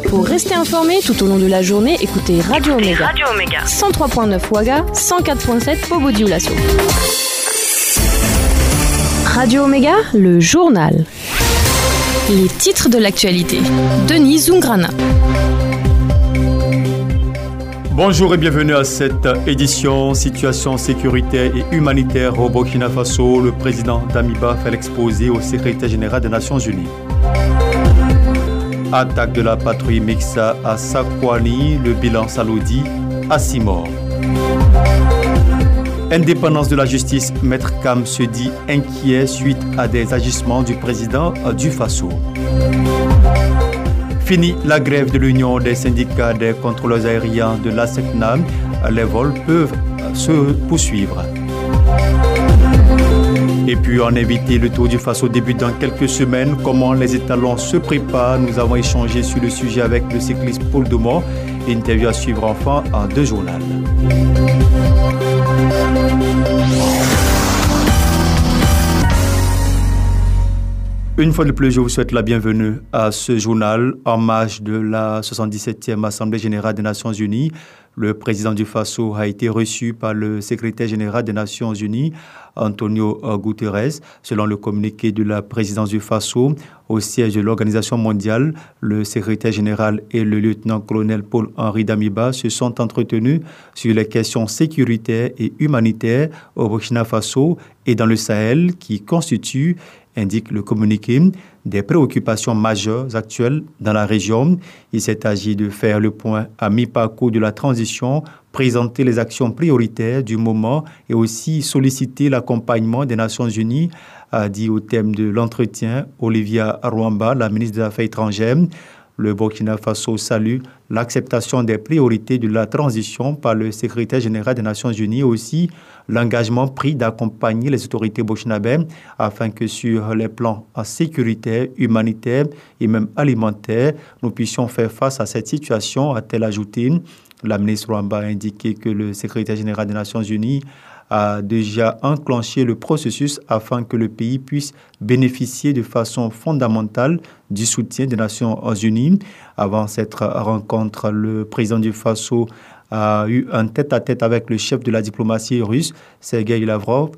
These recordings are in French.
Pour rester informé tout au long de la journée, écoutez Radio Omega. 103.9 Ouaga, 104.7 Bobo Dioulasso. Radio Omega, le journal. Les titres de l'actualité. Denis Zungrana. Bonjour et bienvenue à cette édition Situation sécuritaire et humanitaire au Burkina Faso. Le président d'Amiba fait l'exposé au secrétaire général des Nations Unies. Attaque de la patrouille Mixa à Sakwani, le bilan s'alourdit à 6 morts. Indépendance de la justice, Maître Kam se dit inquiet suite à des agissements du président du Faso. Fini la grève de l'Union des syndicats des contrôleurs aériens de l'ASECNAM, les vols peuvent se poursuivre. Et puis en invité, le Tour du Faso débute dans quelques semaines. Comment les étalons se préparent? Nous avons échangé sur le sujet avec le cycliste Paul Domont. Interview à suivre enfin en 2 journaux. Une fois de plus, je vous souhaite la bienvenue à ce journal en marge de la 77e Assemblée générale des Nations Unies. Le président du Faso a été reçu par le secrétaire général des Nations Unies, Antonio Guterres. Selon le communiqué de la présidence du Faso, au siège de l'Organisation mondiale, le secrétaire général et le lieutenant-colonel Paul-Henri Damiba se sont entretenus sur les questions sécuritaires et humanitaires au Burkina Faso et dans le Sahel qui constituent, indique le communiqué, des préoccupations majeures actuelles dans la région. Il s'est agi de faire le point à mi-parcours de la transition, présenter les actions prioritaires du moment et aussi solliciter l'accompagnement des Nations Unies, a dit au thème de l'entretien Olivia Rwamba, la ministre des Affaires étrangères. Le Burkina Faso salue l'acceptation des priorités de la transition par le secrétaire général des Nations Unies et aussi l'engagement pris d'accompagner les autorités burkinabèses afin que sur les plans sécuritaires, humanitaires et même alimentaires, nous puissions faire face à cette situation, a-t-elle ajouté. La ministre Rwamba a indiqué que le secrétaire général des Nations Unies a déjà enclenché le processus afin que le pays puisse bénéficier de façon fondamentale du soutien des Nations Unies. Avant cette rencontre, le président du Faso a eu un tête-à-tête avec le chef de la diplomatie russe, Sergueï Lavrov.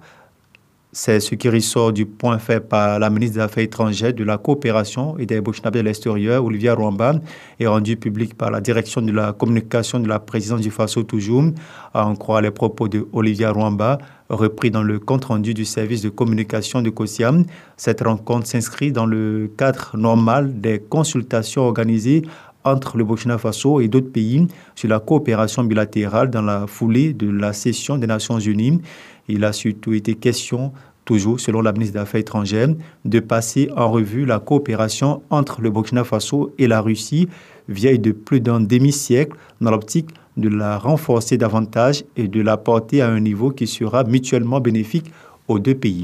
C'est ce qui ressort du point fait par la ministre des Affaires étrangères, de la coopération et des Burkinabés de l'extérieur, Olivia Rwamba, et rendu public par la direction de la communication de la présidence du Faso toujours, à en croire les propos de Olivia Rwamba, repris dans le compte-rendu du service de communication de COSIAM. Cette rencontre s'inscrit dans le cadre normal des consultations organisées entre le Burkina Faso et d'autres pays sur la coopération bilatérale dans la foulée de la session des Nations Unies. Il a surtout été question, toujours selon la ministre des Affaires étrangères, de passer en revue la coopération entre le Burkina Faso et la Russie, vieille de plus d'un demi-siècle, dans l'optique de la renforcer davantage et de la porter à un niveau qui sera mutuellement bénéfique aux deux pays.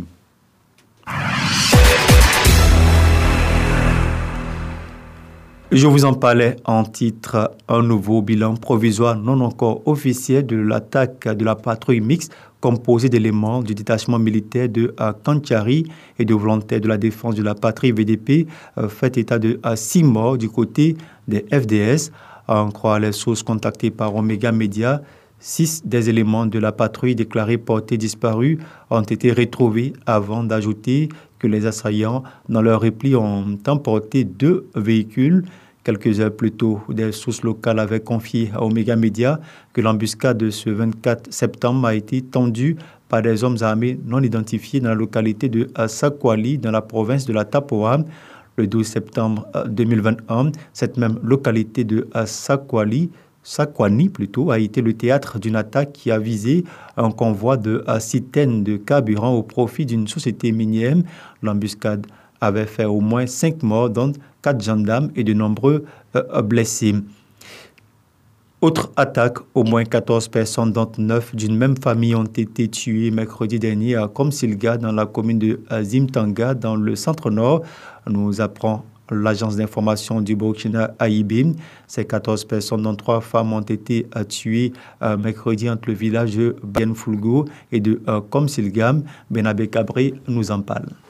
Je vous en parlais en titre, un nouveau bilan provisoire non encore officiel de l'attaque de la patrouille mixte composée d'éléments du détachement militaire de Kantiari et de volontaires de la défense de la patrie VDP fait état de 6 morts du côté des FDS. À en croire les sources contactées par Omega Media, 6 des éléments de la patrouille déclarés portés disparus ont été retrouvés avant d'ajouter que les assaillants, dans leur repli, ont emporté 2 véhicules. Quelques heures plus tôt, des sources locales avaient confié à Omega Media que l'embuscade de ce 24 septembre a été tendue par des hommes armés non identifiés dans la localité de Sakwali, dans la province de la Tapoa. Le 12 septembre 2021, cette même localité de Sakwani a été le théâtre d'une attaque qui a visé un convoi de citernes de carburant au profit d'une société minière. L'embuscade avait fait au moins 5 morts, dont 4 gendarmes et de nombreux blessés. Autre attaque, au moins 14 personnes, dont 9 d'une même famille, ont été tuées mercredi dernier à Komsilga, dans la commune de Zimtanga, dans le centre-nord. Nous apprend l'agence d'information du Burkina AIB. Ces 14 personnes, dont 3 femmes, ont été tuées mercredi entre le village de Bienfulgo et de Komsilgam. Benabé Cabré nous en parle.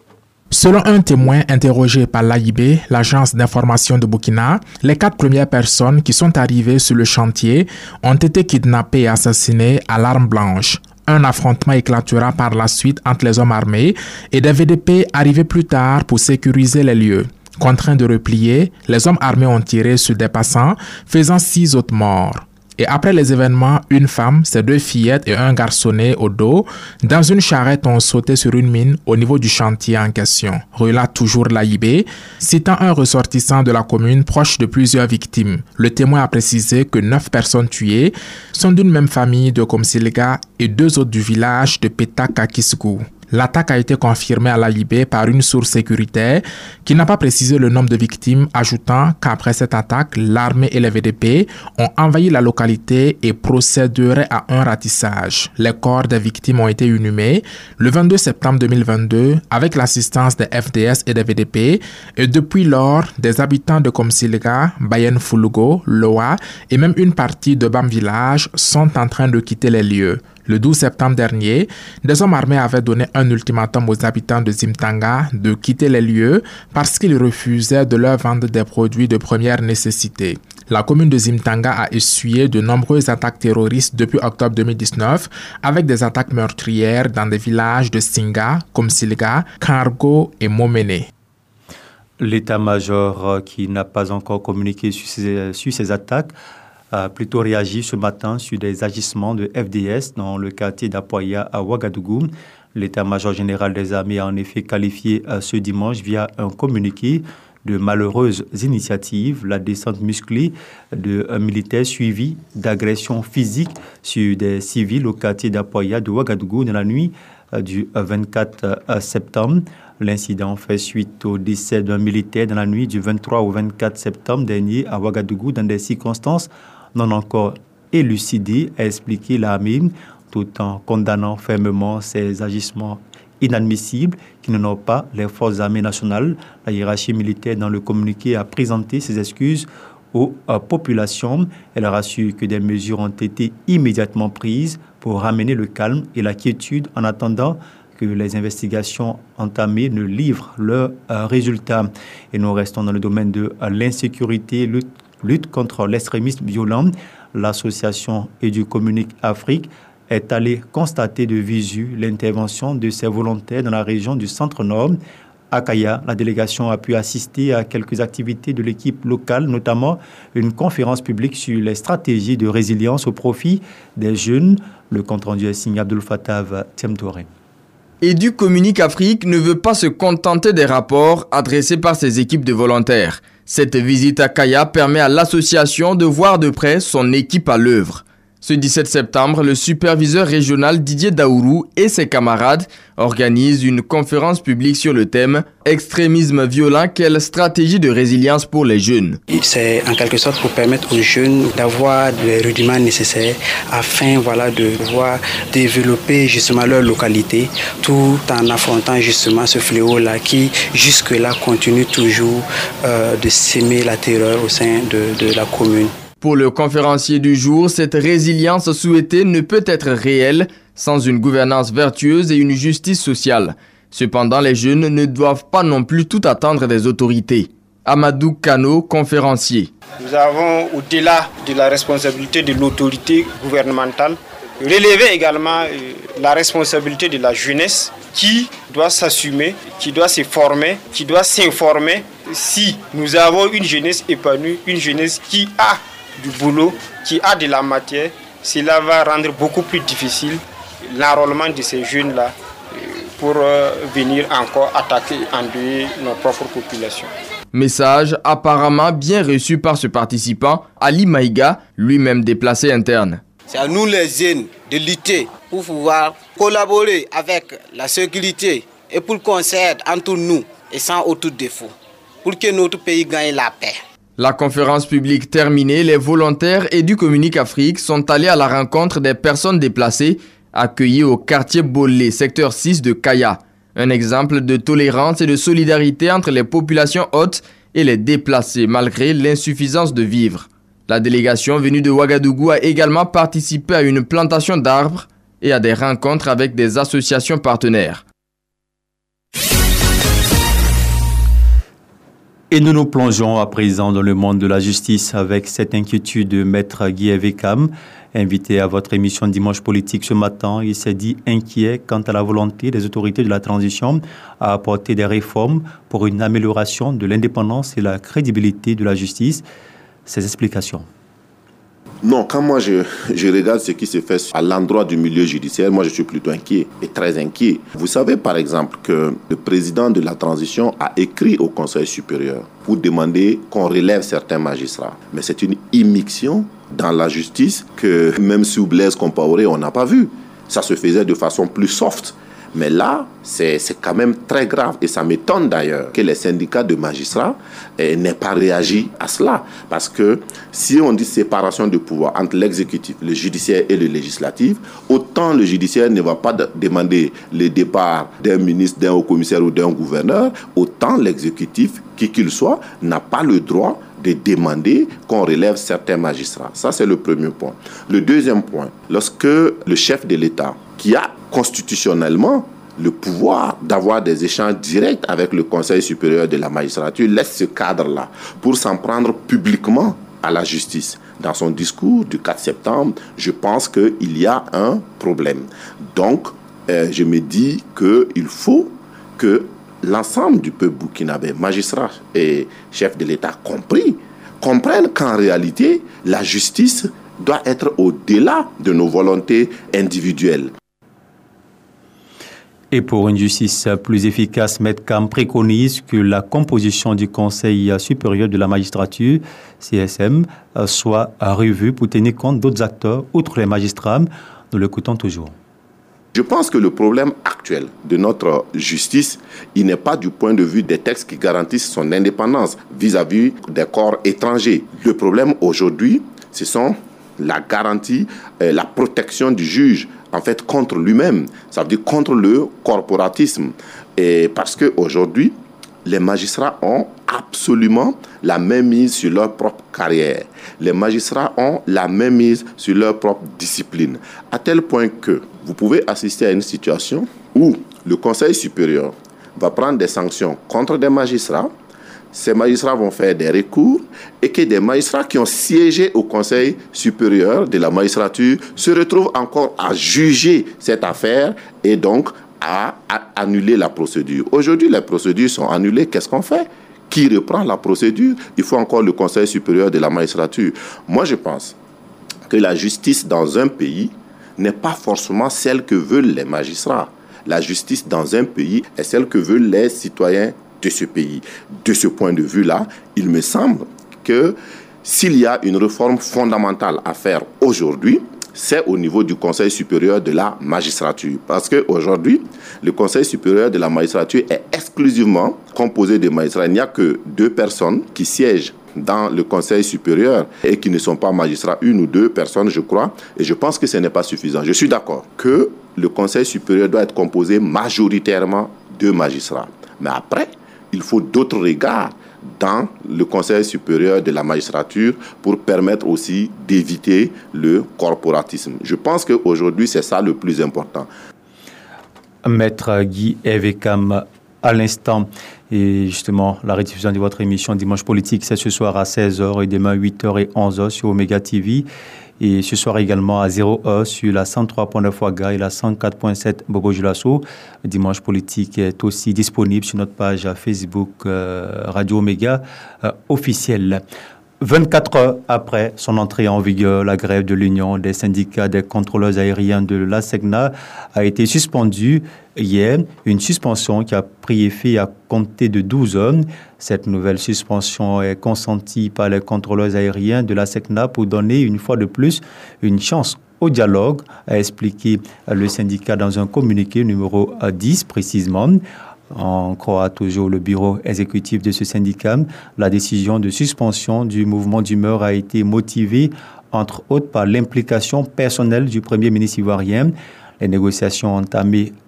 Selon un témoin interrogé par l'AIB, l'agence d'information de Burkina, les 4 premières personnes qui sont arrivées sur le chantier ont été kidnappées et assassinées à l'arme blanche. Un affrontement éclatera par la suite entre les hommes armés et des VDP arrivés plus tard pour sécuriser les lieux. Contraints de replier, les hommes armés ont tiré sur des passants, faisant 6 autres morts. Et après les événements, une femme, ses 2 fillettes et un garçonnet au dos, dans une charrette ont sauté sur une mine au niveau du chantier en question. Relate toujours l'AIB, citant un ressortissant de la commune proche de plusieurs victimes. Le témoin a précisé que 9 personnes tuées sont d'une même famille de Komsilga et 2 autres du village de Petakakisgou. L'attaque a été confirmée à l'AIB par une source sécuritaire qui n'a pas précisé le nombre de victimes, ajoutant qu'après cette attaque, l'armée et les VDP ont envahi la localité et procéderaient à un ratissage. Les corps des victimes ont été inhumés le 22 septembre 2022 avec l'assistance des FDS et des VDP et depuis lors, des habitants de Komsilga, Bayen Fulugo, Loa et même une partie de Bam Village sont en train de quitter les lieux. Le 12 septembre dernier, des hommes armés avaient donné un ultimatum aux habitants de Zimtanga de quitter les lieux parce qu'ils refusaient de leur vendre des produits de première nécessité. La commune de Zimtanga a essuyé de nombreuses attaques terroristes depuis octobre 2019 avec des attaques meurtrières dans des villages de Singa, Komsilga, Kargo et Momene. L'état-major qui n'a pas encore communiqué sur ces attaques a plutôt réagi ce matin sur des agissements de FDS dans le quartier d'Apoya à Ouagadougou. L'état-major général des armées a en effet qualifié ce dimanche via un communiqué de malheureuses initiatives, la descente musclée de militaires suivie d'agressions physiques sur des civils au quartier d'Apoya de Ouagadougou dans la nuit du 24 septembre. L'incident fait suite au décès d'un militaire dans la nuit du 23 au 24 septembre dernier à Ouagadougou dans des circonstances non encore élucidées, a expliqué l'armée, tout en condamnant fermement ces agissements inadmissibles qui n'honorent pas les forces armées nationales. La hiérarchie militaire dans le communiqué a présenté ses excuses aux populations. Elle rassure que des mesures ont été immédiatement prises pour ramener le calme et la quiétude en attendant que les investigations entamées ne livrent leurs résultats. Et nous restons dans le domaine de l'insécurité, lutte contre l'extrémisme violent. L'association Éducommunique Afrique est allée constater de visu l'intervention de ses volontaires dans la région du Centre-Nord. À Kaya, la délégation a pu assister à quelques activités de l'équipe locale, notamment une conférence publique sur les stratégies de résilience au profit des jeunes. Le compte-rendu est signé Abdul Fattah Tiemtouré. Éducommunique Afrique ne veut pas se contenter des rapports adressés par ses équipes de volontaires. Cette visite à Kaya permet à l'association de voir de près son équipe à l'œuvre. Ce 17 septembre, le superviseur régional Didier Daourou et ses camarades organisent une conférence publique sur le thème « Extrémisme violent, quelle stratégie de résilience pour les jeunes ?» C'est en quelque sorte pour permettre aux jeunes d'avoir les rudiments nécessaires afin de pouvoir développer justement leur localité tout en affrontant justement ce fléau-là qui jusque-là continue toujours de s'aimer la terreur au sein de la commune. Pour le conférencier du jour, cette résilience souhaitée ne peut être réelle sans une gouvernance vertueuse et une justice sociale. Cependant, les jeunes ne doivent pas non plus tout attendre des autorités. Amadou Kano, conférencier. Nous avons, au-delà de la responsabilité de l'autorité gouvernementale, relevé également la responsabilité de la jeunesse qui doit s'assumer, qui doit se former, qui doit s'informer. Si nous avons une jeunesse épanouie, une jeunesse qui a du boulot, qui a de la matière, cela va rendre beaucoup plus difficile l'enrôlement de ces jeunes-là pour venir encore attaquer et endeuiller nos propres populations. Message apparemment bien reçu par ce participant, Ali Maïga, lui-même déplacé interne. C'est à nous les jeunes de lutter pour pouvoir collaborer avec la sécurité et pour qu'on s'aide entre nous et sans aucun défaut, pour que notre pays gagne la paix. La conférence publique terminée, les volontaires Éducommunique Afrique sont allés à la rencontre des personnes déplacées accueillies au quartier Bolé, secteur 6 de Kaya. Un exemple de tolérance et de solidarité entre les populations hautes et les déplacés malgré l'insuffisance de vivres. La délégation venue de Ouagadougou a également participé à une plantation d'arbres et à des rencontres avec des associations partenaires. Et nous nous plongeons à présent dans le monde de la justice avec cette inquiétude de Maître Guy Evécam. Invité à votre émission Dimanche Politique ce matin, il s'est dit inquiet quant à la volonté des autorités de la transition à apporter des réformes pour une amélioration de l'indépendance et la crédibilité de la justice. Ses explications. Non, quand moi je regarde ce qui se fait à l'endroit du milieu judiciaire, moi je suis plutôt inquiet et très inquiet. Vous savez par exemple que le président de la transition a écrit au Conseil supérieur pour demander qu'on relève certains magistrats. Mais c'est une immixtion dans la justice que même sous Blaise Compaoré, on n'a pas vu. Ça se faisait de façon plus soft. Mais là, c'est quand même très grave. Et ça m'étonne d'ailleurs que les syndicats de magistrats n'aient pas réagi à cela. Parce que si on dit séparation de pouvoir entre l'exécutif, le judiciaire et le législatif, autant le judiciaire ne va pas demander le départ d'un ministre, d'un haut-commissaire ou d'un gouverneur, autant l'exécutif, qui qu'il soit, n'a pas le droit de demander qu'on relève certains magistrats. Ça, c'est le premier point. Le deuxième point, lorsque le chef de l'État, qui a constitutionnellement le pouvoir d'avoir des échanges directs avec le Conseil supérieur de la magistrature, laisse ce cadre-là pour s'en prendre publiquement à la justice. Dans son discours du 4 septembre, je pense qu'il y a un problème. Donc, je me dis qu'il faut que l'ensemble du peuple burkinabé, magistrats et chefs de l'État compris, comprennent qu'en réalité, la justice doit être au-delà de nos volontés individuelles. Et pour une justice plus efficace, Maître Cam préconise que la composition du Conseil supérieur de la magistrature, CSM, soit revue pour tenir compte d'autres acteurs, outre les magistrats. Nous l'écoutons toujours. Je pense que le problème actuel de notre justice, il n'est pas du point de vue des textes qui garantissent son indépendance vis-à-vis des corps étrangers. Le problème aujourd'hui, ce sont la garantie, la protection du juge, en fait, contre lui-même. Ça veut dire contre le corporatisme. Et parce qu'aujourd'hui, les magistrats ont absolument la même mise sur leur propre carrière. Les magistrats ont la même mise sur leur propre discipline. À tel point que vous pouvez assister à une situation où le Conseil supérieur va prendre des sanctions contre des magistrats. Ces magistrats vont faire des recours et que des magistrats qui ont siégé au Conseil supérieur de la magistrature se retrouvent encore à juger cette affaire et donc à annuler la procédure. Aujourd'hui, les procédures sont annulées. Qu'est-ce qu'on fait? Qui reprend la procédure? Il faut encore le Conseil supérieur de la magistrature. Moi, je pense que la justice dans un pays n'est pas forcément celle que veulent les magistrats. La justice dans un pays est celle que veulent les citoyens de ce pays. De ce point de vue-là, il me semble que s'il y a une réforme fondamentale à faire aujourd'hui, c'est au niveau du Conseil supérieur de la magistrature. Parce qu'aujourd'hui, le Conseil supérieur de la magistrature est exclusivement composé de magistrats. Il n'y a que 2 personnes qui siègent dans le Conseil supérieur et qui ne sont pas magistrats, 1 ou 2 personnes, je crois. Et je pense que ce n'est pas suffisant. Je suis d'accord que le Conseil supérieur doit être composé majoritairement de magistrats. Mais après, il faut d'autres regards dans le Conseil supérieur de la magistrature pour permettre aussi d'éviter le corporatisme. Je pense qu'aujourd'hui, c'est ça le plus important. Maître Guy Evécam, à l'instant, et justement, la rediffusion de votre émission Dimanche Politique, c'est ce soir à 16h et demain 8h et 11h sur Omega TV. Et ce soir également à 0h sur la 103.9 Ouaga et la 104.7 Bobo Dioulasso. Dimanche Politique est aussi disponible sur notre page Facebook Radio Omega officielle. 24 heures après son entrée en vigueur, la grève de l'Union des syndicats des contrôleurs aériens de l'ASECNA a été suspendue hier. Une suspension qui a pris effet à compter de 12 heures. Cette nouvelle suspension est consentie par les contrôleurs aériens de l'ASECNA pour donner une fois de plus une chance au dialogue, a expliqué le syndicat dans un communiqué numéro 10 précisément. On croit toujours le bureau exécutif de ce syndicat. La décision de suspension du mouvement d'humeur a été motivée, entre autres, par l'implication personnelle du Premier ministre ivoirien. Les négociations entamées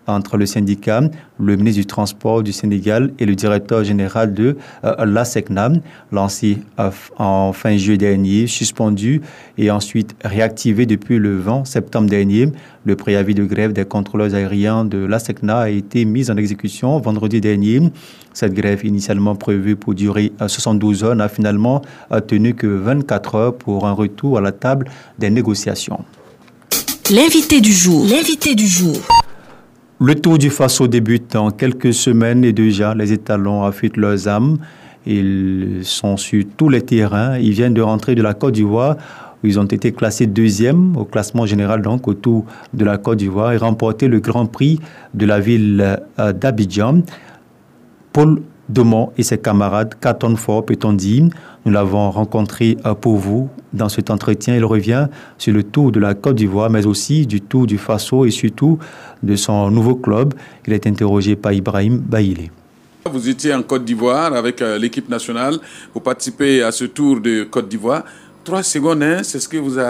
entre le syndicat, le ministre du Transport du Sénégal et le directeur général de l'ASECNA, lancé en fin juillet dernier, suspendu et ensuite réactivé depuis le 20 septembre dernier. Le préavis de grève des contrôleurs aériens de l'ASECNA a été mis en exécution vendredi dernier. Cette grève, initialement prévue pour durer 72 heures, n'a finalement tenu que 24 heures pour un retour à la table des négociations. L'invité du jour. L'invité du jour. Le Tour du Faso débute dans quelques semaines et déjà les étalons affûtent leurs âmes. Ils sont sur tous les terrains. Ils viennent de rentrer de la Côte d'Ivoire. Ils ont été classés deuxième au classement général donc au Tour de la Côte d'Ivoire et remporté le Grand Prix de la ville d'Abidjan. Paul Domont et ses camarades cartonnent fort, peut-on dire. Nous l'avons rencontré pour vous dans cet entretien. Il revient sur le Tour de la Côte d'Ivoire, mais aussi du Tour du Faso et surtout de son nouveau club. Il est interrogé par Ibrahim Baïlé. Vous étiez en Côte d'Ivoire avec l'équipe nationale. Vous participez à ce Tour de Côte d'Ivoire. 3 secondes, c'est ce que vous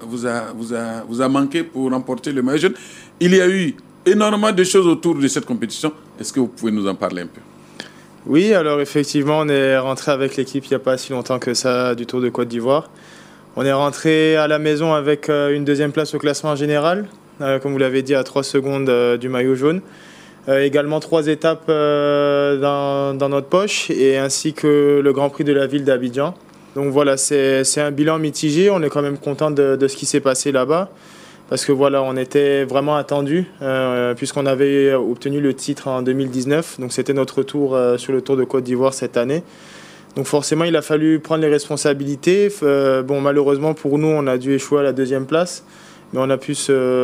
a manqué pour remporter le maillot jaune. Il y a eu énormément de choses autour de cette compétition. Est-ce que vous pouvez nous en parler un peu? Oui, alors effectivement, on est rentré avec l'équipe il n'y a pas si longtemps que ça du Tour de Côte d'Ivoire. On est rentré à la maison avec une deuxième place au classement général, comme vous l'avez dit, à 3 secondes du maillot jaune. Également 3 étapes dans notre poche, et ainsi que le Grand Prix de la ville d'Abidjan. Donc voilà, c'est un bilan mitigé. On est quand même content de ce qui s'est passé là-bas. Parce que voilà, on était vraiment attendus, puisqu'on avait obtenu le titre en 2019. Donc c'était notre retour sur le Tour de Côte d'Ivoire cette année. Donc forcément, il a fallu prendre les responsabilités. Malheureusement pour nous, on a dû échouer à la 2e place. Mais on a pu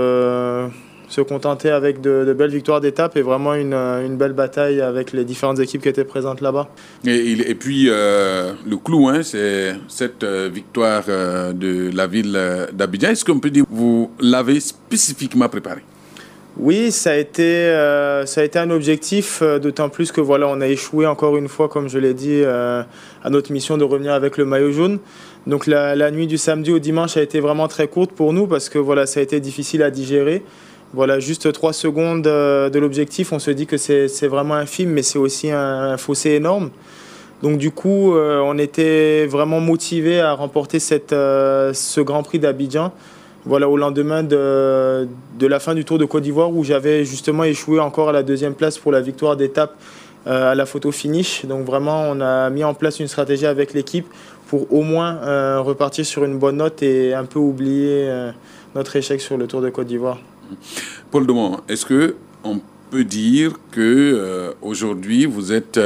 se contenter avec de belles victoires d'étape et vraiment une belle bataille avec les différentes équipes qui étaient présentes là-bas. Et puis, le clou, c'est cette victoire de la ville d'Abidjan. Est-ce qu'on peut dire que vous l'avez spécifiquement préparée? Oui, ça a été un objectif, d'autant plus que voilà, on a échoué encore une fois, comme je l'ai dit, à notre mission de revenir avec le maillot jaune. Donc la nuit du samedi au dimanche a été vraiment très courte pour nous parce que voilà, ça a été difficile à digérer. Voilà, juste 3 secondes de l'objectif, on se dit que c'est vraiment infime, mais c'est aussi un fossé énorme. Donc du coup, on était vraiment motivés à remporter ce Grand Prix d'Abidjan. Voilà, au lendemain de la fin du Tour de Côte d'Ivoire, où j'avais justement échoué encore à la 2e place pour la victoire d'étape à la photo finish. Donc vraiment, on a mis en place une stratégie avec l'équipe pour au moins repartir sur une bonne note et un peu oublier notre échec sur le Tour de Côte d'Ivoire. Paul Domont, est-ce qu'on peut dire qu'aujourd'hui, vous êtes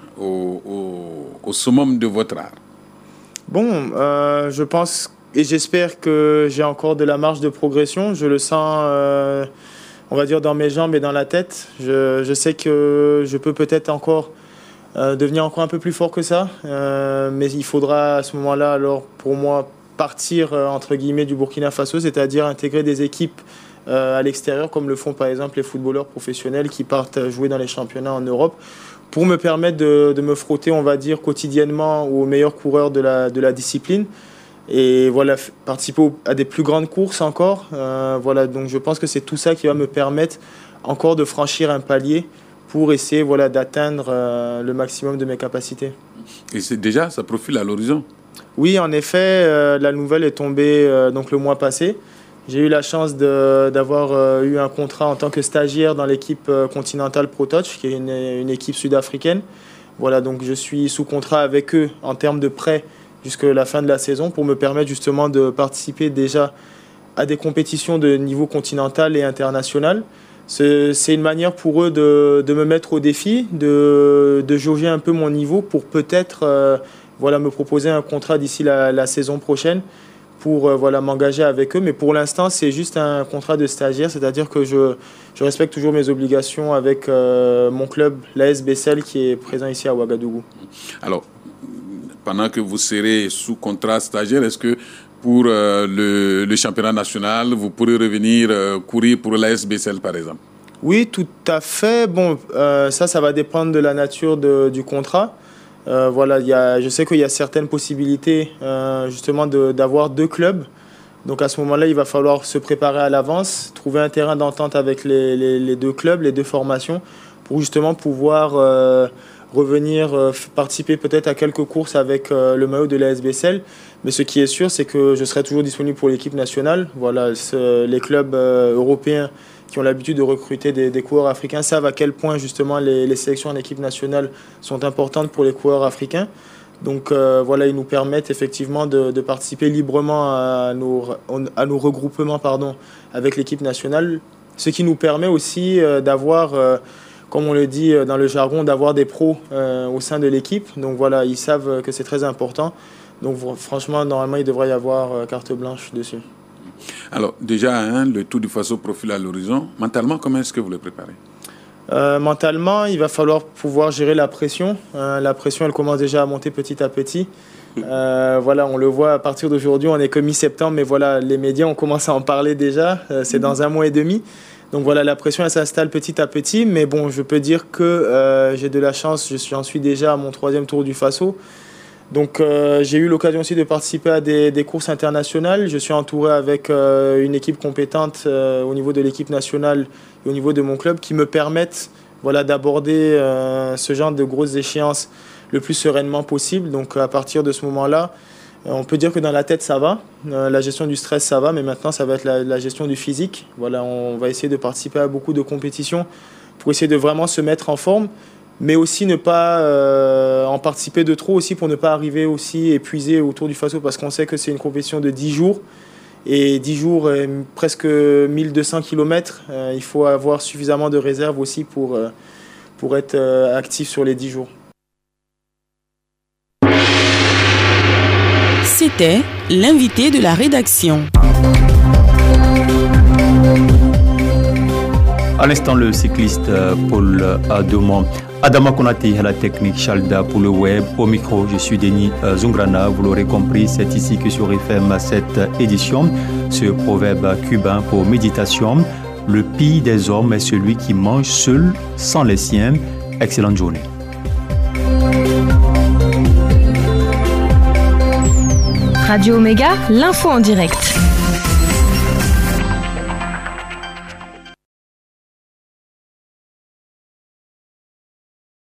au summum de votre art? Bon, je pense et j'espère que j'ai encore de la marge de progression. Je le sens, on va dire, dans mes jambes et dans la tête. Je sais que je peux peut-être encore devenir encore un peu plus fort que ça. Mais il faudra à ce moment-là, alors, pour moi, partir, entre guillemets, du Burkina Faso, c'est-à-dire intégrer des équipes à l'extérieur, comme le font par exemple les footballeurs professionnels qui partent jouer dans les championnats en Europe, pour me permettre de me frotter, on va dire, quotidiennement aux meilleurs coureurs de la discipline. Et voilà, participer à des plus grandes courses encore. Voilà, donc je pense que c'est tout ça qui va me permettre encore de franchir un palier pour essayer d'atteindre le maximum de mes capacités. Et c'est déjà, ça profile à l'horizon? Oui, en effet, la nouvelle est tombée donc le mois passé. J'ai eu la chance d'avoir eu un contrat en tant que stagiaire dans l'équipe Continental Pro Touch, qui est une équipe sud-africaine. Voilà, donc je suis sous contrat avec eux en termes de prêt jusqu'à la fin de la saison pour me permettre justement de participer déjà à des compétitions de niveau continental et international. C'est une manière pour eux de me mettre au défi, de jauger un peu mon niveau pour peut-être me proposer un contrat d'ici la saison prochaine pour m'engager avec eux. Mais pour l'instant, c'est juste un contrat de stagiaire, c'est-à-dire que je respecte toujours mes obligations avec mon club, l'AS Bessel, qui est présent ici à Ouagadougou. Alors, pendant que vous serez sous contrat stagiaire, est-ce que pour le championnat national, vous pourrez revenir courir pour l'AS Bessel, par exemple? Oui, tout à fait. Bon, ça va dépendre de la nature du contrat. Je sais qu'il y a certaines possibilités justement d'avoir 2 clubs Donc à ce moment-là, il va falloir se préparer à l'avance, trouver un terrain d'entente avec les deux clubs, les deux formations, pour justement pouvoir revenir participer peut-être à quelques courses avec le maillot de la SBCL. Mais ce qui est sûr, c'est que je serai toujours disponible pour l'équipe nationale. Voilà, les clubs européens qui ont l'habitude de recruter des coureurs africains savent à quel point justement les sélections en équipe nationale sont importantes pour les coureurs africains. Donc voilà, ils nous permettent effectivement de participer librement à nos regroupements avec l'équipe nationale, ce qui nous permet aussi d'avoir, comme on le dit dans le jargon, d'avoir des pros au sein de l'équipe. Donc voilà, ils savent que c'est très important. Donc franchement, normalement, il devrait y avoir carte blanche dessus. Alors déjà, le Tour du Faso profile à l'horizon. Mentalement, comment est-ce que vous le préparez ? Mentalement, il va falloir pouvoir gérer la pression. La pression, elle commence déjà à monter petit à petit. Voilà, on le voit à partir d'aujourd'hui, on n'est que mi-septembre, mais voilà, les médias ont commencé à en parler déjà. C'est dans 1 mois et demi. Donc voilà, la pression, elle s'installe petit à petit. Mais bon, je peux dire que j'ai de la chance. J'en suis déjà à mon 3e Tour du Faso. Donc j'ai eu l'occasion aussi de participer à des courses internationales. Je suis entouré avec une équipe compétente au niveau de l'équipe nationale et au niveau de mon club qui me permettent d'aborder ce genre de grosses échéances le plus sereinement possible. Donc à partir de ce moment-là, on peut dire que dans la tête ça va, la gestion du stress ça va, mais maintenant ça va être la gestion du physique. Voilà, on va essayer de participer à beaucoup de compétitions pour essayer de vraiment se mettre en forme, mais aussi ne pas en participer de trop aussi pour ne pas arriver aussi épuisé au Tour du Faso, parce qu'on sait que c'est une compétition de 10 jours. Et 10 jours, presque 1200 km, il faut avoir suffisamment de réserves aussi pour être actif sur les 10 jours. C'était l'invité de la rédaction. À l'instant, le cycliste Paul Adama Konate à la technique, Chalda pour le web. Au micro, je suis Denis Zungrana. Vous l'aurez compris, c'est ici que sur FM cette édition, ce proverbe cubain pour méditation, le pire des hommes est celui qui mange seul, sans les siens. Excellente journée. Radio Omega, l'info en direct.